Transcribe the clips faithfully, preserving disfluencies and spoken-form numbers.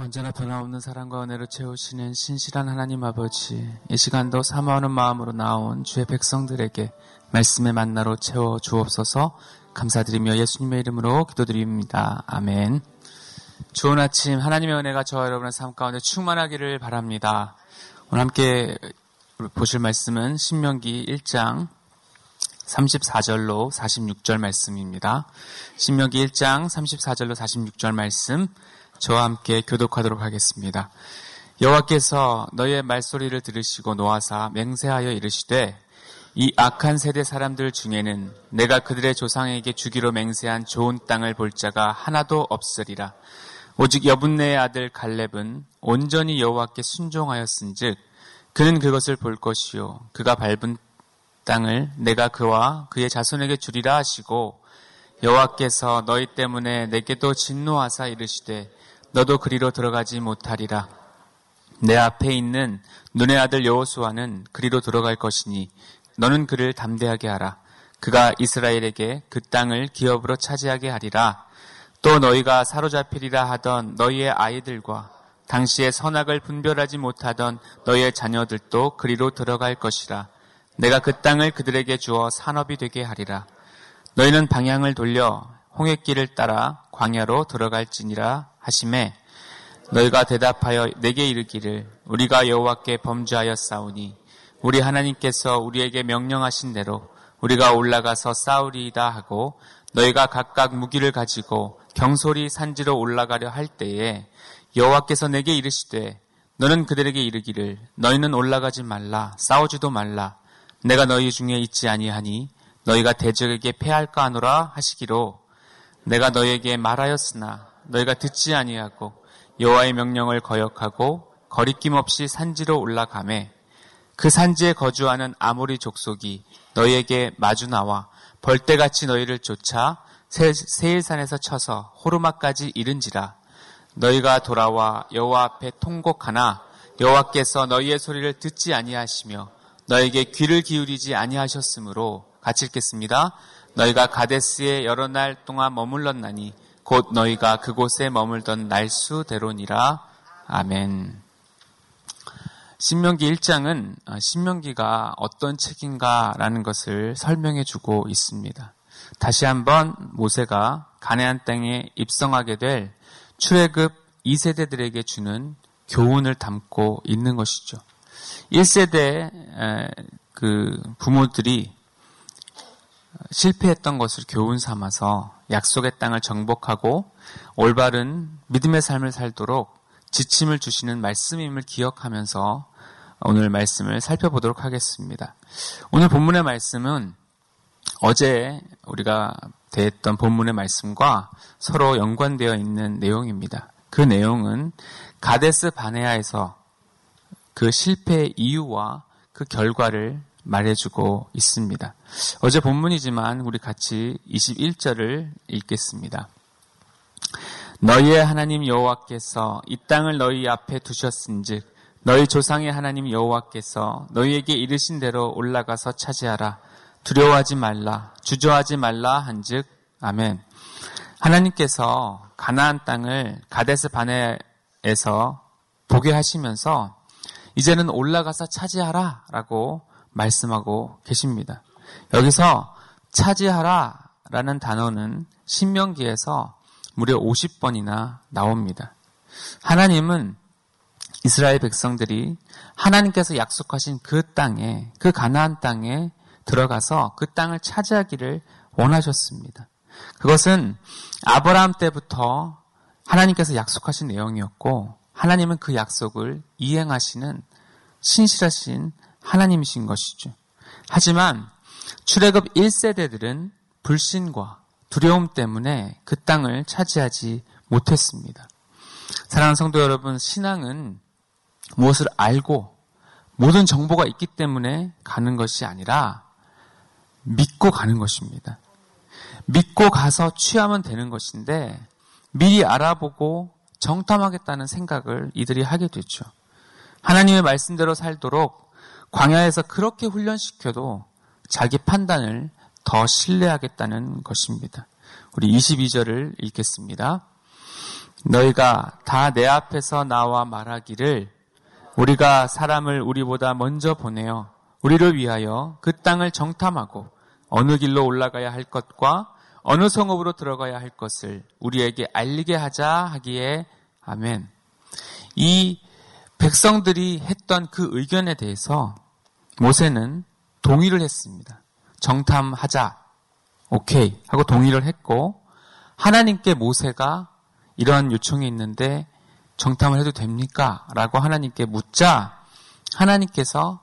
언제나 변함없는 사랑과 은혜로 채우시는 신실한 하나님 아버지, 이 시간도 사모하는 마음으로 나온 주의 백성들에게 말씀의 만나로 채워 주옵소서. 감사드리며 예수님의 이름으로 기도드립니다. 아멘. 좋은 아침, 하나님의 은혜가 저와 여러분의 삶 가운데 충만하기를 바랍니다. 오늘 함께 보실 말씀은 신명기 일 장 삼십사 절로 사십육 절 말씀입니다. 신명기 일 장 삼십사 절로 사십육 절 말씀 저와 함께 교독하도록 하겠습니다. 여호와께서 너희의 말소리를 들으시고 노하사 맹세하여 이르시되 이 악한 세대 사람들 중에는 내가 그들의 조상에게 주기로 맹세한 좋은 땅을 볼 자가 하나도 없으리라. 오직 여분네의 아들 갈렙은 온전히 여호와께 순종하였은즉 그는 그것을 볼 것이요 그가 밟은 땅을 내가 그와 그의 자손에게 주리라 하시고, 여호와께서 너희 때문에 내게도 진노하사 이르시되 너도 그리로 들어가지 못하리라. 내 앞에 있는 눈의 아들 여호수아는 그리로 들어갈 것이니 너는 그를 담대하게 하라. 그가 이스라엘에게 그 땅을 기업으로 차지하게 하리라. 또 너희가 사로잡히리라 하던 너희의 아이들과 당시의 선악을 분별하지 못하던 너희의 자녀들도 그리로 들어갈 것이라. 내가 그 땅을 그들에게 주어 산업이 되게 하리라. 너희는 방향을 돌려 홍해길을 따라 광야로 들어갈지니라 하시매, 너희가 대답하여 내게 이르기를 우리가 여호와께 범죄하였사오니 우리 하나님께서 우리에게 명령하신 대로 우리가 올라가서 싸우리이다 하고, 너희가 각각 무기를 가지고 경솔히 산지로 올라가려 할 때에 여호와께서 내게 이르시되 너는 그들에게 이르기를 너희는 올라가지 말라, 싸우지도 말라. 내가 너희 중에 있지 아니하니 너희가 대적에게 패할까 하노라 하시기로, 내가 너희에게 말하였으나 너희가 듣지 아니하고 여호와의 명령을 거역하고 거리낌 없이 산지로 올라가매, 그 산지에 거주하는 아모리 족속이 너희에게 마주 나와 벌떼같이 너희를 쫓아 세일산에서 쳐서 호르마까지 이른지라. 너희가 돌아와 여호와 앞에 통곡하나 여호와께서 너희의 소리를 듣지 아니하시며 너에게 귀를 기울이지 아니하셨으므로, 같이 읽겠습니다. 너희가 가데스에 여러 날 동안 머물렀나니 곧 너희가 그곳에 머물던 날수대로니라. 아멘. 신명기 일 장은 신명기가 어떤 책인가라는 것을 설명해 주고 있습니다. 다시 한번 모세가 가나안 땅에 입성하게 될 출애굽 이 세대들에게 주는 교훈을 담고 있는 것이죠. 일 세대 그 부모들이 실패했던 것을 교훈 삼아서 약속의 땅을 정복하고 올바른 믿음의 삶을 살도록 지침을 주시는 말씀임을 기억하면서 오늘 말씀을 살펴보도록 하겠습니다. 오늘 본문의 말씀은 어제 우리가 대했던 본문의 말씀과 서로 연관되어 있는 내용입니다. 그 내용은 가데스 바네아에서 그 실패의 이유와 그 결과를 말해주고 있습니다. 어제 본문이지만 우리 같이 이십일 절을 읽겠습니다. 너희의 하나님 여호와께서 이 땅을 너희 앞에 두셨은즉 너희 조상의 하나님 여호와께서 너희에게 이르신 대로 올라가서 차지하라. 두려워하지 말라, 주저하지 말라 한즉. 아멘. 하나님께서 가나안 땅을 가데스 바네아에서 보게 하시면서 이제는 올라가서 차지하라 라고 말씀하고 계십니다. 여기서 차지하라 라는 단어는 신명기에서 무려 오십 번이나 나옵니다. 하나님은 이스라엘 백성들이 하나님께서 약속하신 그 땅에, 그 가나안 땅에 들어가서 그 땅을 차지하기를 원하셨습니다. 그것은 아브라함 때부터 하나님께서 약속하신 내용이었고, 하나님은 그 약속을 이행하시는 신실하신 하나님이신 것이죠. 하지만 출애굽 일 세대들은 불신과 두려움 때문에 그 땅을 차지하지 못했습니다. 사랑하는 성도 여러분, 신앙은 무엇을 알고 모든 정보가 있기 때문에 가는 것이 아니라 믿고 가는 것입니다. 믿고 가서 취하면 되는 것인데 미리 알아보고 정탐하겠다는 생각을 이들이 하게 되죠. 하나님의 말씀대로 살도록 광야에서 그렇게 훈련시켜도 자기 판단을 더 신뢰하겠다는 것입니다. 우리 이십이 절을 읽겠습니다. 너희가 다 내 앞에서 나와 말하기를 우리가 사람을 우리보다 먼저 보내어 우리를 위하여 그 땅을 정탐하고 어느 길로 올라가야 할 것과 어느 성읍으로 들어가야 할 것을 우리에게 알리게 하자 하기에 아멘. 이 백성들이 했던 그 의견에 대해서 모세는 동의를 했습니다. 정탐하자. 오케이 하고 동의를 했고, 하나님께 모세가 이러한 요청이 있는데 정탐을 해도 됩니까? 라고 하나님께 묻자 하나님께서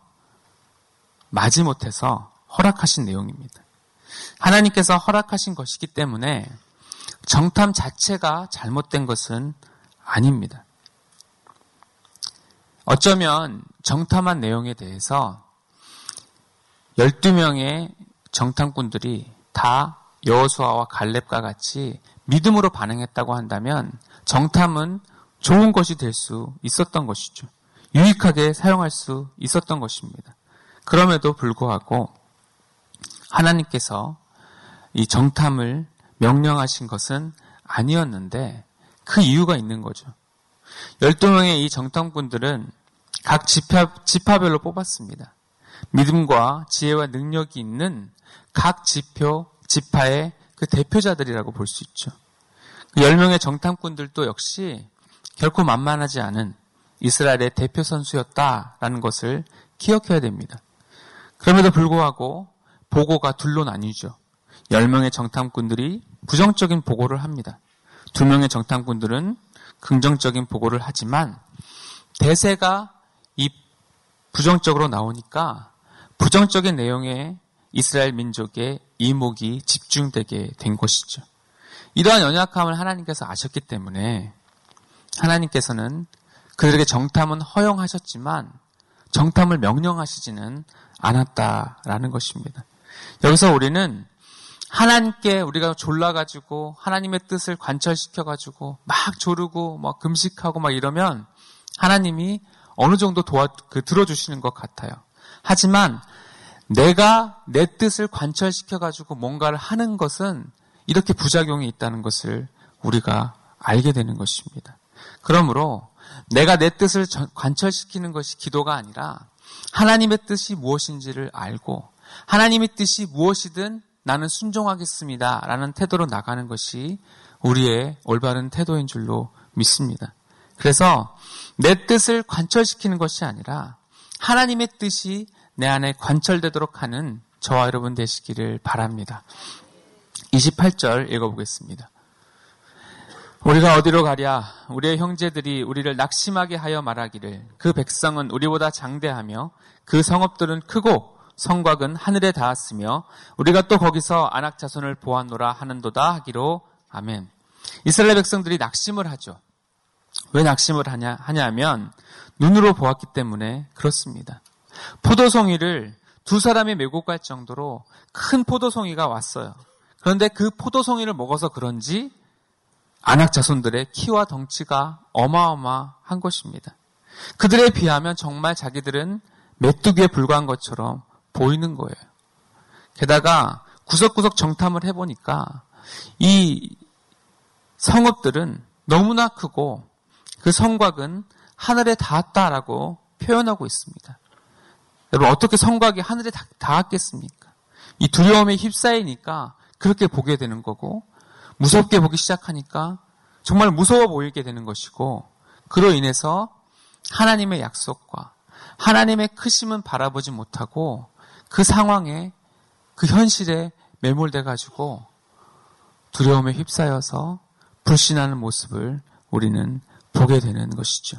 마지못해서 허락하신 내용입니다. 하나님께서 허락하신 것이기 때문에 정탐 자체가 잘못된 것은 아닙니다. 어쩌면 정탐한 내용에 대해서 열두 명의 정탐꾼들이 다 여호수아와 갈렙과 같이 믿음으로 반응했다고 한다면 정탐은 좋은 것이 될 수 있었던 것이죠. 유익하게 사용할 수 있었던 것입니다. 그럼에도 불구하고 하나님께서 이 정탐을 명령하신 것은 아니었는데 그 이유가 있는 거죠. 열두 명의 이 정탐꾼들은 각 지파, 지파별로 뽑았습니다. 믿음과 지혜와 능력이 있는 각 지표, 지파의 그 대표자들이라고 볼 수 있죠. 그 열 명의 정탐꾼들도 역시 결코 만만하지 않은 이스라엘의 대표 선수였다라는 것을 기억해야 됩니다. 그럼에도 불구하고 보고가 둘로 나뉘죠. 열 명의 정탐꾼들이 부정적인 보고를 합니다. 두 명의 정탐꾼들은 긍정적인 보고를 하지만 대세가 이 부정적으로 나오니까 부정적인 내용에 이스라엘 민족의 이목이 집중되게 된 것이죠. 이러한 연약함을 하나님께서 아셨기 때문에 하나님께서는 그들에게 정탐은 허용하셨지만 정탐을 명령하시지는 않았다라는 것입니다. 여기서 우리는 하나님께 우리가 졸라가지고 하나님의 뜻을 관철시켜가지고 막 조르고 막 금식하고 막 이러면 하나님이 어느 정도 도와, 그, 들어주시는 것 같아요. 하지만 내가 내 뜻을 관철시켜가지고 뭔가를 하는 것은 이렇게 부작용이 있다는 것을 우리가 알게 되는 것입니다. 그러므로 내가 내 뜻을 관철시키는 것이 기도가 아니라 하나님의 뜻이 무엇인지를 알고 하나님의 뜻이 무엇이든 나는 순종하겠습니다 라는 태도로 나가는 것이 우리의 올바른 태도인 줄로 믿습니다. 그래서 내 뜻을 관철시키는 것이 아니라 하나님의 뜻이 내 안에 관철되도록 하는 저와 여러분 되시기를 바랍니다. 이십팔 절 읽어보겠습니다. 우리가 어디로 가랴? 우리의 형제들이 우리를 낙심하게 하여 말하기를 그 백성은 우리보다 장대하며 그 성읍들은 크고 성곽은 하늘에 닿았으며 우리가 또 거기서 아낙 자손을 보았노라 하는도다 하기로 아멘. 이스라엘 백성들이 낙심을 하죠. 왜 낙심을 하냐 하냐면 눈으로 보았기 때문에 그렇습니다. 포도송이를 두 사람이 메고 갈 정도로 큰 포도송이가 왔어요. 그런데 그 포도송이를 먹어서 그런지 아낙 자손들의 키와 덩치가 어마어마한 것입니다. 그들에 비하면 정말 자기들은 메뚜기에 불과한 것처럼 보이는 거예요. 게다가 구석구석 정탐을 해보니까 이 성읍들은 너무나 크고 그 성곽은 하늘에 닿았다라고 표현하고 있습니다. 여러분 어떻게 성곽이 하늘에 닿았겠습니까? 이 두려움에 휩싸이니까 그렇게 보게 되는 거고 무섭게 보기 시작하니까 정말 무서워 보이게 되는 것이고 그로 인해서 하나님의 약속과 하나님의 크심은 바라보지 못하고 그 상황에 그 현실에 매몰돼 가지고 두려움에 휩싸여서 불신하는 모습을 우리는 보게 되는 것이죠.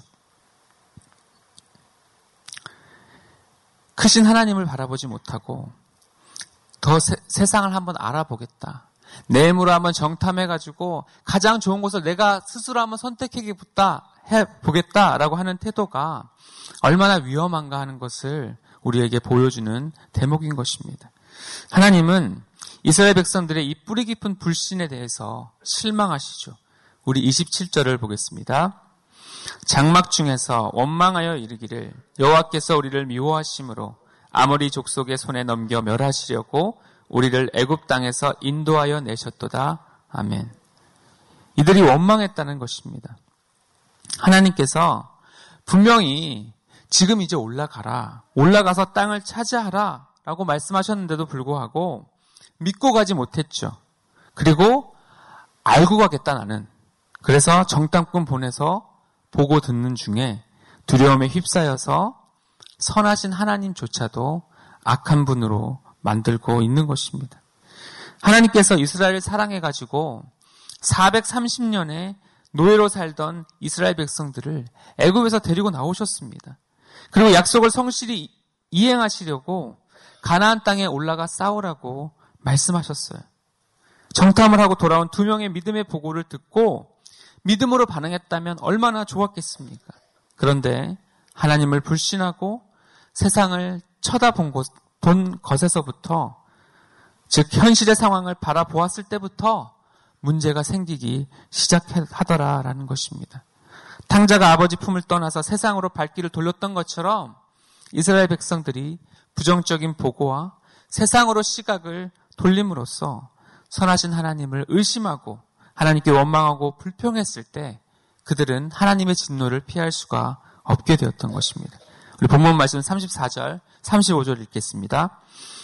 크신 하나님을 바라보지 못하고 더 세, 세상을 한번 알아보겠다. 내 힘으로 한번 정탐해가지고 가장 좋은 곳을 내가 스스로 한번 선택해보겠다라고 하는 태도가 얼마나 위험한가 하는 것을 우리에게 보여주는 대목인 것입니다. 하나님은 이스라엘 백성들의 이 뿌리 깊은 불신에 대해서 실망하시죠. 우리 이십칠 절을 보겠습니다. 장막 중에서 원망하여 이르기를 여호와께서 우리를 미워하심으로 아모리 족속의 손에 넘겨 멸하시려고 우리를 애굽 땅에서 인도하여 내셨도다. 아멘. 이들이 원망했다는 것입니다. 하나님께서 분명히 지금 이제 올라가라, 올라가서 땅을 차지하라 라고 말씀하셨는데도 불구하고 믿고 가지 못했죠. 그리고 알고 가겠다 나는. 그래서 정탐꾼 보내서 보고 듣는 중에 두려움에 휩싸여서 선하신 하나님조차도 악한 분으로 만들고 있는 것입니다. 하나님께서 이스라엘을 사랑해가지고 사백삼십 년에 노예로 살던 이스라엘 백성들을 애굽에서 데리고 나오셨습니다. 그리고 약속을 성실히 이행하시려고 가나안 땅에 올라가 싸우라고 말씀하셨어요. 정탐을 하고 돌아온 두 명의 믿음의 보고를 듣고 믿음으로 반응했다면 얼마나 좋았겠습니까? 그런데 하나님을 불신하고 세상을 쳐다본 것, 본 것에서부터, 즉 현실의 상황을 바라보았을 때부터 문제가 생기기 시작하더라라는 것입니다. 탕자가 아버지 품을 떠나서 세상으로 발길을 돌렸던 것처럼 이스라엘 백성들이 부정적인 보고와 세상으로 시각을 돌림으로써 선하신 하나님을 의심하고 하나님께 원망하고 불평했을 때 그들은 하나님의 진노를 피할 수가 없게 되었던 것입니다. 우리 본문 말씀 삼십사 절, 삼십오 절 읽겠습니다.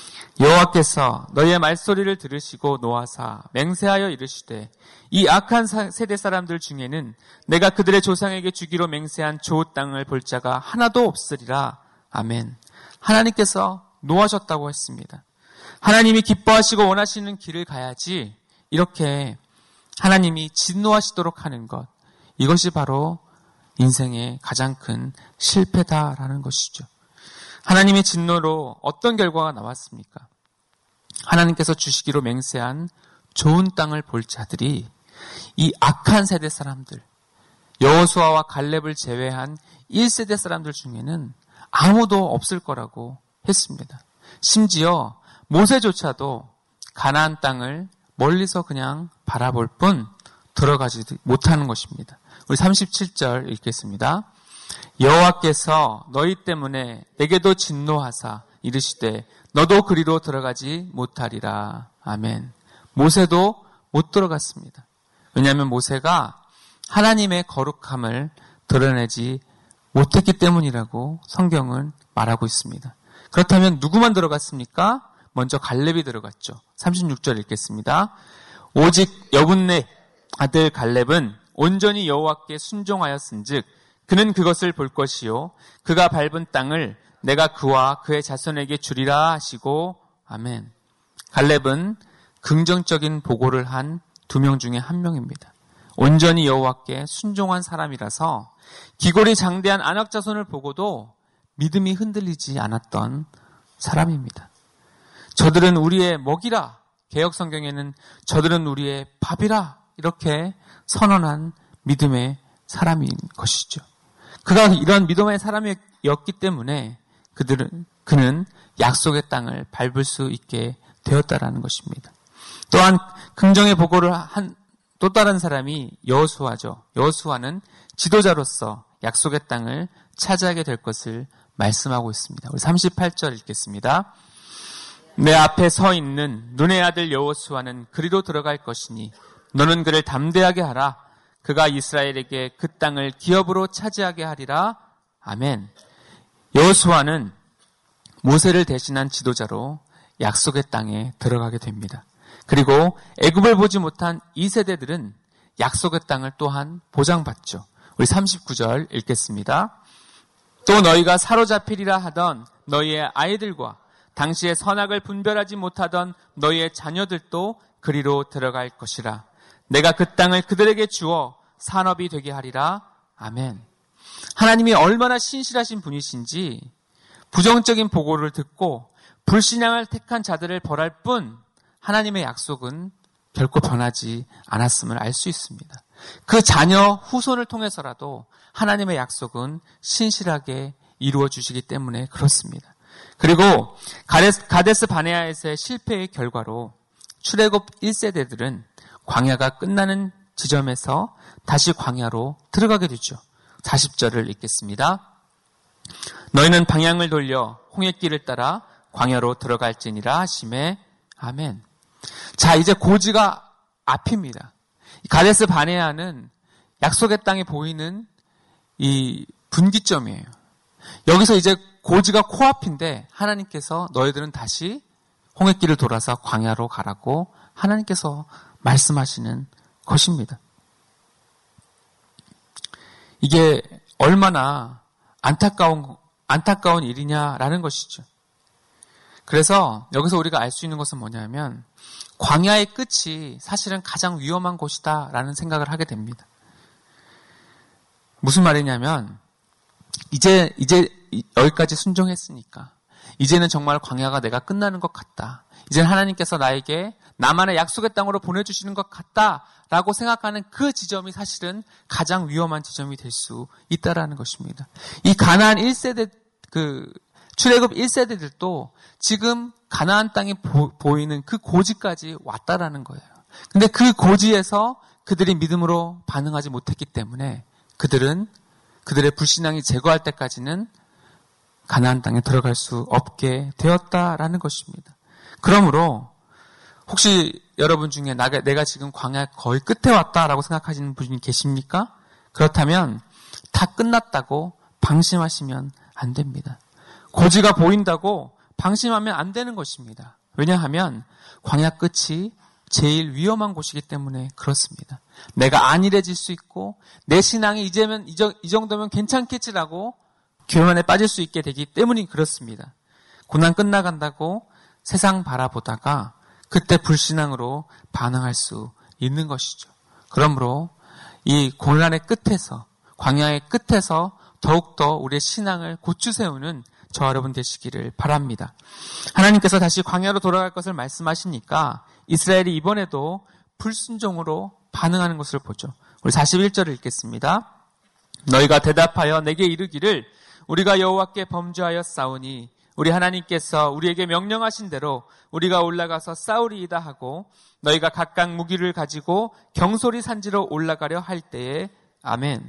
여호와께서 너희의 말소리를 들으시고 노하사 맹세하여 이르시되 이 악한 세대 사람들 중에는 내가 그들의 조상에게 주기로 맹세한 좋은 땅을 볼 자가 하나도 없으리라. 아멘. 하나님께서 노하셨다고 했습니다. 하나님이 기뻐하시고 원하시는 길을 가야지 이렇게 하나님이 진노하시도록 하는 것, 이것이 바로 인생의 가장 큰 실패다라는 것이죠. 하나님의 진노로 어떤 결과가 나왔습니까? 하나님께서 주시기로 맹세한 좋은 땅을 볼 자들이 이 악한 세대 사람들, 여호수아와 갈렙을 제외한 일 세대 사람들 중에는 아무도 없을 거라고 했습니다. 심지어 모세조차도 가나안 땅을 멀리서 그냥 바라볼 뿐 들어가지 못하는 것입니다. 우리 삼십칠 절 읽겠습니다. 여호와께서 너희 때문에 내게도 진노하사 이르시되 너도 그리로 들어가지 못하리라. 아멘. 모세도 못 들어갔습니다. 왜냐하면 모세가 하나님의 거룩함을 드러내지 못했기 때문이라고 성경은 말하고 있습니다. 그렇다면 누구만 들어갔습니까? 먼저 갈렙이 들어갔죠. 삼십육 절 읽겠습니다. 오직 여분네 아들 갈렙은 온전히 여호와께 순종하였은즉 그는 그것을 볼 것이요 그가 밟은 땅을 내가 그와 그의 자손에게 주리라 하시고 아멘. 갈렙은 긍정적인 보고를 한 두 명 중에 한 명입니다. 온전히 여호와께 순종한 사람이라서 기골이 장대한 아낙 자손을 보고도 믿음이 흔들리지 않았던 사람입니다. 저들은 우리의 먹이라, 개역 성경에는 저들은 우리의 밥이라 이렇게 선언한 믿음의 사람인 것이죠. 그가 이런 믿음의 사람이었기 때문에 그들은 그는 약속의 땅을 밟을 수 있게 되었다라는 것입니다. 또한 긍정의 보고를 한 또 다른 사람이 여호수아죠. 여호수아는 지도자로서 약속의 땅을 차지하게 될 것을 말씀하고 있습니다. 우리 삼십팔 절 읽겠습니다. 내 앞에 서 있는 눈의 아들 여호수아는 그리로 들어갈 것이니 너는 그를 담대하게 하라. 그가 이스라엘에게 그 땅을 기업으로 차지하게 하리라. 아멘. 여호수아는 모세를 대신한 지도자로 약속의 땅에 들어가게 됩니다. 그리고 애굽을 보지 못한 이 세대들은 약속의 땅을 또한 보장받죠. 우리 삼십구 절 읽겠습니다. 또 너희가 사로잡히리라 하던 너희의 아이들과 당시의 선악을 분별하지 못하던 너희의 자녀들도 그리로 들어갈 것이라. 내가 그 땅을 그들에게 주어 산업이 되게 하리라. 아멘. 하나님이 얼마나 신실하신 분이신지 부정적인 보고를 듣고 불신앙을 택한 자들을 벌할 뿐 하나님의 약속은 결코 변하지 않았음을 알 수 있습니다. 그 자녀 후손을 통해서라도 하나님의 약속은 신실하게 이루어 주시기 때문에 그렇습니다. 그리고 가데스, 가데스 바네아에서의 실패의 결과로 출애굽 일 세대들은 광야가 끝나는 지점에서 다시 광야로 들어가게 되죠. 사십 절을 읽겠습니다. 너희는 방향을 돌려 홍해길을 따라 광야로 들어갈지니라 하시매 아멘. 자, 이제 고지가 앞입니다. 가데스 바네아는 약속의 땅에 보이는 이 분기점이에요. 여기서 이제 고지가 코앞인데 하나님께서 너희들은 다시 홍해길을 돌아서 광야로 가라고 하나님께서 말씀하시는 것입니다. 이게 얼마나 안타까운, 안타까운 일이냐라는 것이죠. 그래서 여기서 우리가 알 수 있는 것은 뭐냐면 광야의 끝이 사실은 가장 위험한 곳이다라는 생각을 하게 됩니다. 무슨 말이냐면 이제 이제 여기까지 순종했으니까 이제는 정말 광야가 내가 끝나는 것 같다. 이제는 하나님께서 나에게 나만의 약속의 땅으로 보내주시는 것 같다라고 생각하는 그 지점이 사실은 가장 위험한 지점이 될 수 있다라는 것입니다. 이 가나안 일 세대 그 출애굽 일 세대들도 지금 가나안 땅에 보, 보이는 그 고지까지 왔다라는 거예요. 근데 그 고지에서 그들이 믿음으로 반응하지 못했기 때문에 그들은 그들의 불신앙이 제거할 때까지는 가나안 땅에 들어갈 수 없게 되었다라는 것입니다. 그러므로 혹시 여러분 중에 내가 지금 광야 거의 끝에 왔다라고 생각하시는 분이 계십니까? 그렇다면 다 끝났다고 방심하시면 안 됩니다. 고지가 보인다고 방심하면 안 되는 것입니다. 왜냐하면 광야 끝이 제일 위험한 곳이기 때문에 그렇습니다. 내가 안일해질 수 있고 내 신앙이 이제면 이 정도면 괜찮겠지라고 교만에 빠질 수 있게 되기 때문이 그렇습니다. 고난 끝나간다고 세상 바라보다가 그때 불신앙으로 반응할 수 있는 것이죠. 그러므로 이 고난의 끝에서 광야의 끝에서 더욱더 우리의 신앙을 고추 세우는 저와 여러분 되시기를 바랍니다. 하나님께서 다시 광야로 돌아갈 것을 말씀하시니까 이스라엘이 이번에도 불순종으로 반응하는 것을 보죠. 우리 사십일 절을 읽겠습니다. 너희가 대답하여 내게 이르기를 우리가 여호와께 범죄하여 싸우니 우리 하나님께서 우리에게 명령하신 대로 우리가 올라가서 싸우리이다 하고 너희가 각각 무기를 가지고 경솔히 산지로 올라가려 할 때에 아멘.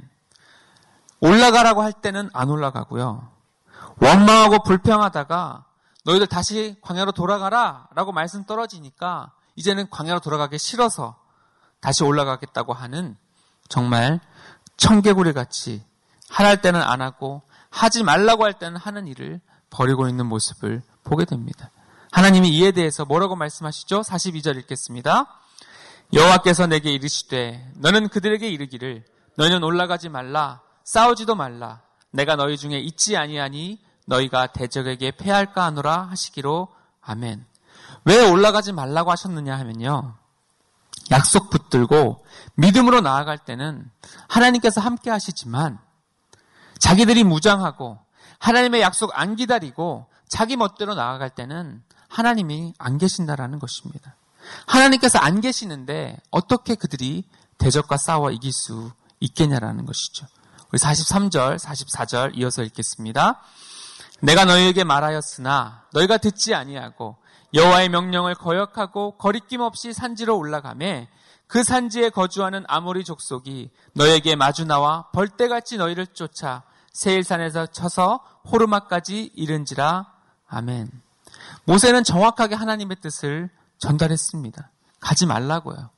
올라가라고 할 때는 안 올라가고요. 원망하고 불평하다가 너희들 다시 광야로 돌아가라 라고 말씀 떨어지니까 이제는 광야로 돌아가기 싫어서 다시 올라가겠다고 하는 정말 청개구리 같이 하랄 때는 안 하고 하지 말라고 할 때는 하는 일을 벌이고 있는 모습을 보게 됩니다. 하나님이 이에 대해서 뭐라고 말씀하시죠? 사십이 절 읽겠습니다. 여호와께서 내게 이르시되 너는 그들에게 이르기를 너희는 올라가지 말라 싸우지도 말라 내가 너희 중에 있지 아니하니 너희가 대적에게 패할까 하노라 하시기로 아멘. 왜 올라가지 말라고 하셨느냐 하면요. 약속 붙들고 믿음으로 나아갈 때는 하나님께서 함께 하시지만 자기들이 무장하고 하나님의 약속 안 기다리고 자기 멋대로 나아갈 때는 하나님이 안 계신다라는 것입니다. 하나님께서 안 계시는데 어떻게 그들이 대적과 싸워 이길 수 있겠냐라는 것이죠. 우리 사십삼 절, 사십사 절 이어서 읽겠습니다. 내가 너희에게 말하였으나 너희가 듣지 아니하고 여호와의 명령을 거역하고 거리낌 없이 산지로 올라가매 그 산지에 거주하는 아모리 족속이 너희에게 마주 나와 벌떼같이 너희를 쫓아 세일산에서 쳐서 호르마까지 이른지라. 아멘. 모세는 정확하게 하나님의 뜻을 전달했습니다. 가지 말라고요.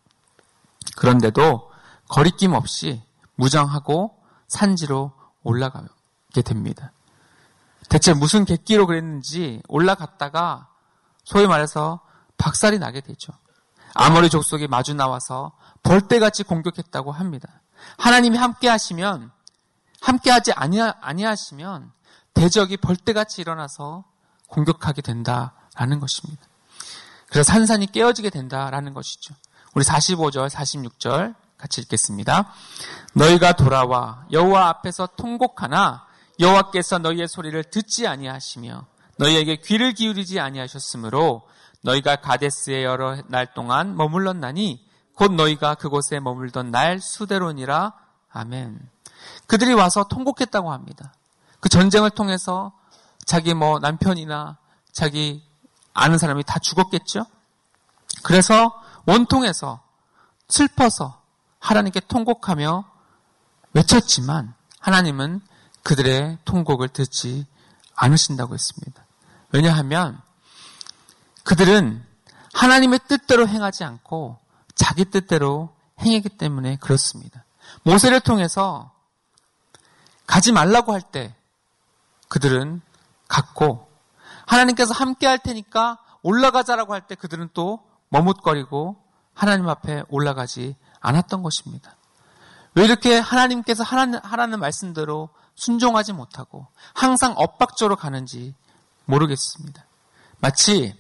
그런데도 거리낌 없이 무장하고 산지로 올라가게 됩니다. 대체 무슨 객기로 그랬는지 올라갔다가 소위 말해서 박살이 나게 되죠. 아모리 족속이 마주 나와서 벌떼같이 공격했다고 합니다. 하나님이 함께 하시면 함께하지 아니하, 아니하시면 대적이 벌떼같이 일어나서 공격하게 된다라는 것입니다. 그래서 산산이 깨어지게 된다라는 것이죠. 우리 사십오 절, 사십육 절 같이 읽겠습니다. 너희가 돌아와 여호와 앞에서 통곡하나 여호와께서 너희의 소리를 듣지 아니하시며 너희에게 귀를 기울이지 아니하셨으므로 너희가 가데스에 여러 날 동안 머물렀나니 곧 너희가 그곳에 머물던 날 수대로니라. 아멘. 그들이 와서 통곡했다고 합니다. 그 전쟁을 통해서 자기 뭐 남편이나 자기 아는 사람이 다 죽었겠죠? 그래서 원통해서 슬퍼서 하나님께 통곡하며 외쳤지만 하나님은 그들의 통곡을 듣지 않으신다고 했습니다. 왜냐하면 그들은 하나님의 뜻대로 행하지 않고 자기 뜻대로 행했기 때문에 그렇습니다. 모세를 통해서 가지 말라고 할 때 그들은 갔고, 하나님께서 함께 할 테니까 올라가자라고 할 때 그들은 또 머뭇거리고 하나님 앞에 올라가지 않았던 것입니다. 왜 이렇게 하나님께서 하라는, 하라는 말씀대로 순종하지 못하고 항상 엇박조로 가는지 모르겠습니다. 마치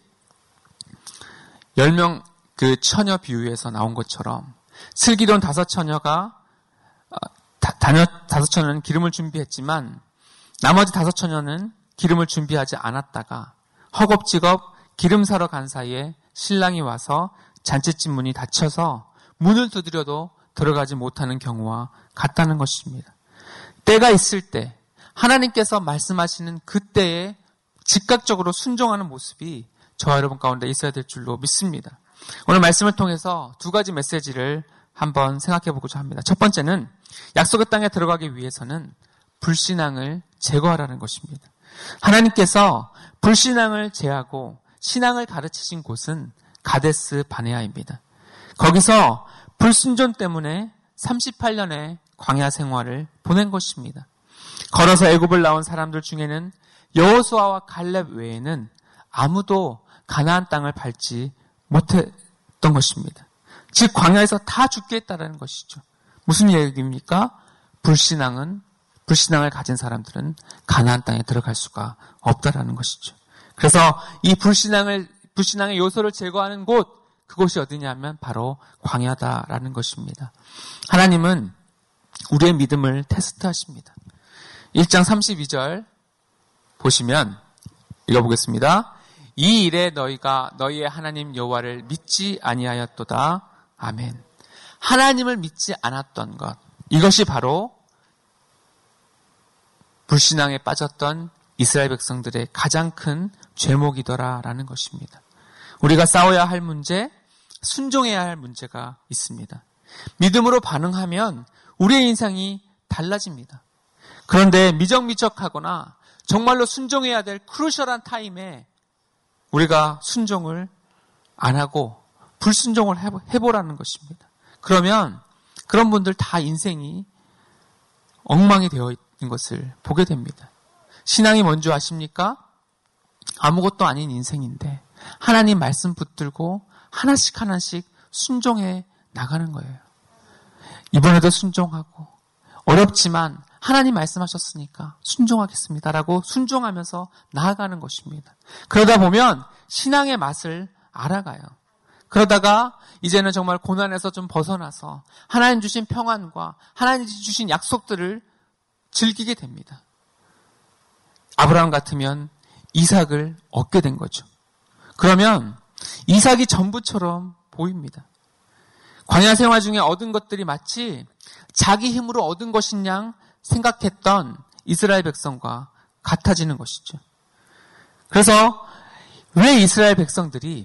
열 명 그 처녀 비유에서 나온 것처럼 슬기로운 다섯 처녀가 다, 다녀, 다섯 처녀는 기름을 준비했지만 나머지 다섯 처녀는 기름을 준비하지 않았다가 허겁지겁 기름 사러 간 사이에 신랑이 와서 잔치집 문이 닫혀서 문을 두드려도 들어가지 못하는 경우와 같다는 것입니다. 때가 있을 때 하나님께서 말씀하시는 그때에 즉각적으로 순종하는 모습이 저와 여러분 가운데 있어야 될 줄로 믿습니다. 오늘 말씀을 통해서 두 가지 메시지를 한번 생각해 보고자 합니다. 첫 번째는 약속의 땅에 들어가기 위해서는 불신앙을 제거하라는 것입니다. 하나님께서 불신앙을 제하고 신앙을 가르치신 곳은 가데스 바네아입니다. 거기서 불순종 때문에 삼십팔 년의 광야 생활을 보낸 것입니다. 걸어서 애굽을 나온 사람들 중에는 여호수아와 갈렙 외에는 아무도 가나안 땅을 밟지 못했던 것입니다. 즉 광야에서 다 죽게 했다는 것이죠. 무슨 얘기입니까? 불신앙은 불신앙을 가진 사람들은 가나안 땅에 들어갈 수가 없다라는 것이죠. 그래서 이 불신앙을 불신앙의 요소를 제거하는 곳, 그곳이 어디냐면 바로 광야다라는 것입니다. 하나님은 우리의 믿음을 테스트하십니다. 일 장 삼십이 절 보시면 읽어보겠습니다. 이 일에 너희가 너희의 하나님 여호와를 믿지 아니하였도다. 아멘. 하나님을 믿지 않았던 것, 이것이 바로 불신앙에 빠졌던 이스라엘 백성들의 가장 큰 죄목이더라라는 것입니다. 우리가 싸워야 할 문제, 순종해야 할 문제가 있습니다. 믿음으로 반응하면 우리의 인생이 달라집니다. 그런데 미적미적하거나 정말로 순종해야 될 크루셜한 타임에 우리가 순종을 안 하고 불순종을 해보라는 것입니다. 그러면 그런 분들 다 인생이 엉망이 되어 있는 것을 보게 됩니다. 신앙이 뭔지 아십니까? 아무것도 아닌 인생인데 하나님 말씀 붙들고 하나씩 하나씩 순종해 나가는 거예요. 이번에도 순종하고 어렵지만 하나님 말씀하셨으니까 순종하겠습니다라고 순종하면서 나아가는 것입니다. 그러다 보면 신앙의 맛을 알아가요. 그러다가 이제는 정말 고난에서 좀 벗어나서 하나님 주신 평안과 하나님 주신 약속들을 즐기게 됩니다. 아브라함 같으면 이삭을 얻게 된 거죠. 그러면 이삭이 전부처럼 보입니다. 광야 생활 중에 얻은 것들이 마치 자기 힘으로 얻은 것인 양 생각했던 이스라엘 백성과 같아지는 것이죠. 그래서 왜 이스라엘 백성들이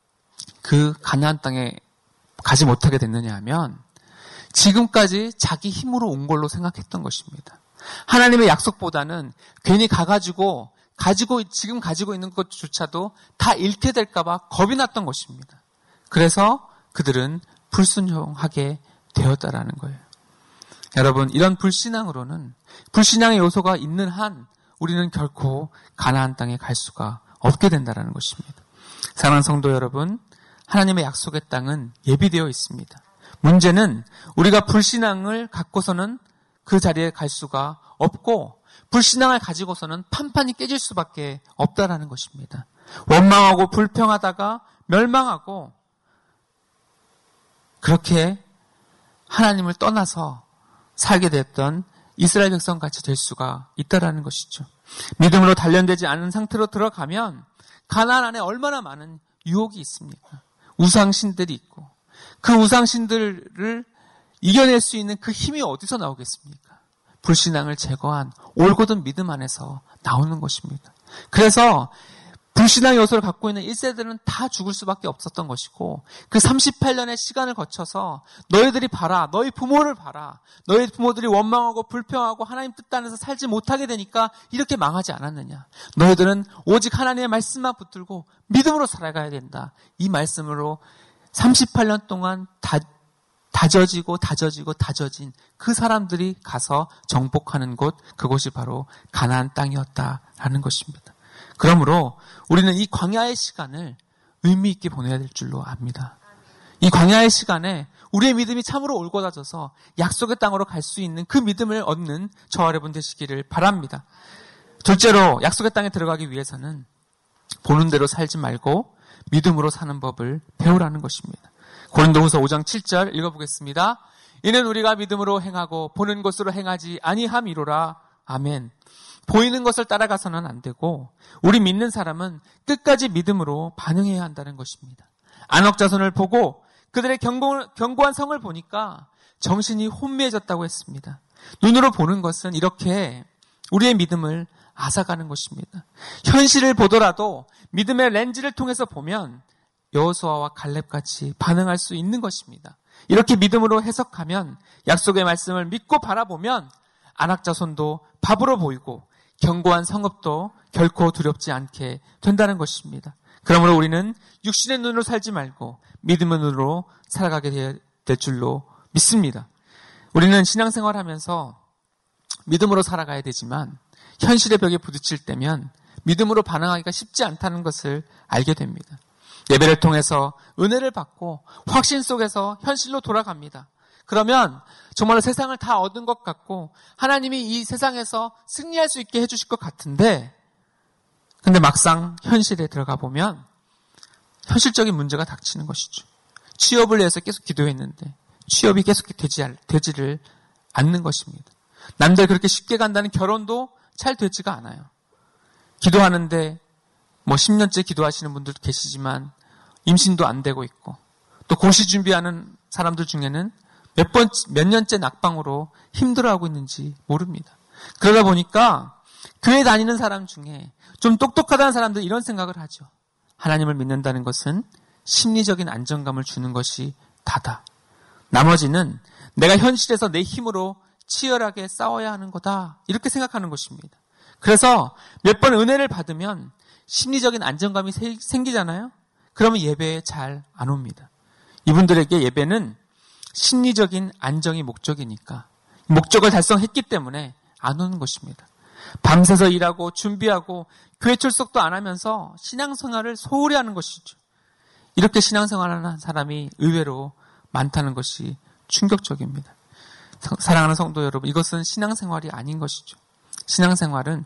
그 가나안 땅에 가지 못하게 됐느냐 하면 지금까지 자기 힘으로 온 걸로 생각했던 것입니다. 하나님의 약속보다는 괜히 가가지고 가지고 지금 가지고 있는 것조차도 다 잃게 될까 봐 겁이 났던 것입니다. 그래서 그들은 불순종하게 되었다라는 거예요. 여러분, 이런 불신앙으로는 불신앙의 요소가 있는 한 우리는 결코 가나안 땅에 갈 수가 없게 된다는 것입니다. 사랑하는 성도 여러분, 하나님의 약속의 땅은 예비되어 있습니다. 문제는 우리가 불신앙을 갖고서는 그 자리에 갈 수가 없고 불신앙을 가지고서는 판판이 깨질 수밖에 없다라는 것입니다. 원망하고 불평하다가 멸망하고 그렇게 하나님을 떠나서 살게 됐던 이스라엘 백성 같이 될 수가 있다라는 것이죠. 믿음으로 단련되지 않은 상태로 들어가면 가나안 안에 얼마나 많은 유혹이 있습니까? 우상신들이 있고 그 우상신들을 이겨낼 수 있는 그 힘이 어디서 나오겠습니까? 불신앙을 제거한 올곧은 믿음 안에서 나오는 것입니다. 그래서 불신앙 요소를 갖고 있는 일 세들은 다 죽을 수밖에 없었던 것이고 그 삼십팔 년의 시간을 거쳐서 너희들이 봐라, 너희 부모를 봐라, 너희 부모들이 원망하고 불평하고 하나님 뜻 안에서 살지 못하게 되니까 이렇게 망하지 않았느냐. 너희들은 오직 하나님의 말씀만 붙들고 믿음으로 살아가야 된다. 이 말씀으로 삼십팔 년 동안 다 다져지고 다져지고 다져진 그 사람들이 가서 정복하는 곳, 그곳이 바로 가나안 땅이었다라는 것입니다. 그러므로 우리는 이 광야의 시간을 의미 있게 보내야 될 줄로 압니다. 이 광야의 시간에 우리의 믿음이 참으로 올곧아져서 약속의 땅으로 갈 수 있는 그 믿음을 얻는 저와 여러분 되시기를 바랍니다. 둘째로 약속의 땅에 들어가기 위해서는 보는 대로 살지 말고 믿음으로 사는 법을 배우라는 것입니다. 고린도후서 오 장 칠 절 읽어보겠습니다. 이는 우리가 믿음으로 행하고 보는 것으로 행하지 아니함이로라. 아멘. 보이는 것을 따라가서는 안 되고 우리 믿는 사람은 끝까지 믿음으로 반응해야 한다는 것입니다. 안옥자손을 보고 그들의 견고, 견고한 성을 보니까 정신이 혼미해졌다고 했습니다. 눈으로 보는 것은 이렇게 우리의 믿음을 앗아가는 것입니다. 현실을 보더라도 믿음의 렌즈를 통해서 보면 여호수아와 갈렙같이 반응할 수 있는 것입니다. 이렇게 믿음으로 해석하면 약속의 말씀을 믿고 바라보면 안악자손도 밥으로 보이고 견고한 성읍도 결코 두렵지 않게 된다는 것입니다. 그러므로 우리는 육신의 눈으로 살지 말고 믿음의 눈으로 살아가게 될 줄로 믿습니다. 우리는 신앙생활하면서 믿음으로 살아가야 되지만 현실의 벽에 부딪힐 때면 믿음으로 반응하기가 쉽지 않다는 것을 알게 됩니다. 예배를 통해서 은혜를 받고 확신 속에서 현실로 돌아갑니다. 그러면 정말로 세상을 다 얻은 것 같고 하나님이 이 세상에서 승리할 수 있게 해주실 것 같은데 근데 막상 현실에 들어가 보면 현실적인 문제가 닥치는 것이죠. 취업을 위해서 계속 기도했는데 취업이 계속 되지, 되지를 않는 것입니다. 남들 그렇게 쉽게 간다는 결혼도 잘 되지가 않아요. 기도하는데 뭐 십 년째 기도하시는 분들도 계시지만 임신도 안 되고 있고 또 고시 준비하는 사람들 중에는 몇 번, 몇 년째 낙방으로 힘들어하고 있는지 모릅니다. 그러다 보니까 교회 다니는 사람 중에 좀 똑똑하다는 사람들 이런 생각을 하죠. 하나님을 믿는다는 것은 심리적인 안정감을 주는 것이 다다. 나머지는 내가 현실에서 내 힘으로 치열하게 싸워야 하는 거다. 이렇게 생각하는 것입니다. 그래서 몇 번 은혜를 받으면 심리적인 안정감이 생기잖아요. 그러면 예배에 잘 안 옵니다. 이분들에게 예배는 심리적인 안정이 목적이니까 목적을 달성했기 때문에 안 오는 것입니다. 밤새서 일하고 준비하고 교회 출석도 안 하면서 신앙생활을 소홀히 하는 것이죠. 이렇게 신앙생활하는 사람이 의외로 많다는 것이 충격적입니다. 사랑하는 성도 여러분, 이것은 신앙생활이 아닌 것이죠. 신앙생활은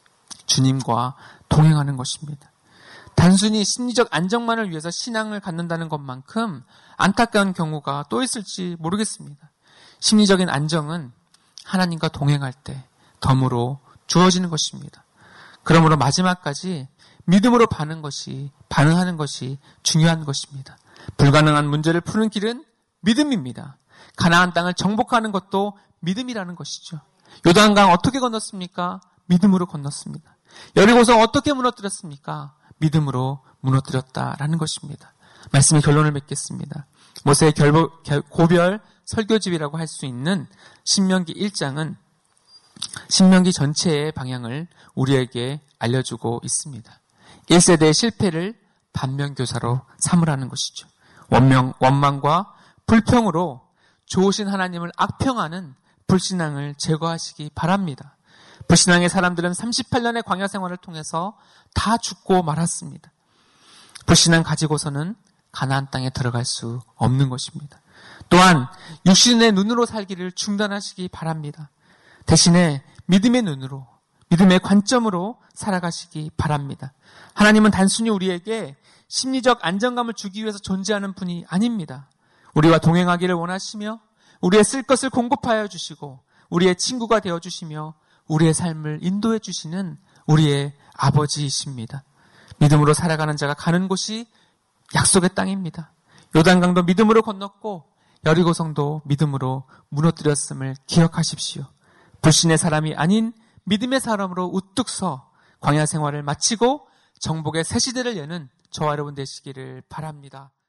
주님과 동행하는 것입니다. 단순히 심리적 안정만을 위해서 신앙을 갖는다는 것만큼 안타까운 경우가 또 있을지 모르겠습니다. 심리적인 안정은 하나님과 동행할 때 덤으로 주어지는 것입니다. 그러므로 마지막까지 믿음으로 반응 것이, 반응하는 것이 중요한 것입니다. 불가능한 문제를 푸는 길은 믿음입니다. 가나안 땅을 정복하는 것도 믿음이라는 것이죠. 요단강 어떻게 건넜습니까? 믿음으로 건넜습니다. 여리고성 어떻게 무너뜨렸습니까? 믿음으로 무너뜨렸다라는 것입니다. 말씀의 결론을 맺겠습니다. 모세의 결보, 고별 설교집이라고 할 수 있는 신명기 일 장은 신명기 전체의 방향을 우리에게 알려주고 있습니다. 일 세대의 실패를 반면교사로 삼으라는 것이죠. 원명, 원망과 불평으로 좋으신 하나님을 악평하는 불신앙을 제거하시기 바랍니다. 불신앙의 사람들은 삼십팔 년의 광야 생활을 통해서 다 죽고 말았습니다. 불신앙 가지고서는 가나안 땅에 들어갈 수 없는 것입니다. 또한 육신의 눈으로 살기를 중단하시기 바랍니다. 대신에 믿음의 눈으로, 믿음의 관점으로 살아가시기 바랍니다. 하나님은 단순히 우리에게 심리적 안정감을 주기 위해서 존재하는 분이 아닙니다. 우리와 동행하기를 원하시며 우리의 쓸 것을 공급하여 주시고 우리의 친구가 되어주시며 우리의 삶을 인도해 주시는 우리의 아버지이십니다. 믿음으로 살아가는 자가 가는 곳이 약속의 땅입니다. 요단강도 믿음으로 건넜고 여리고성도 믿음으로 무너뜨렸음을 기억하십시오. 불신의 사람이 아닌 믿음의 사람으로 우뚝 서 광야 생활을 마치고 정복의 새 시대를 여는 저와 여러분 되시기를 바랍니다.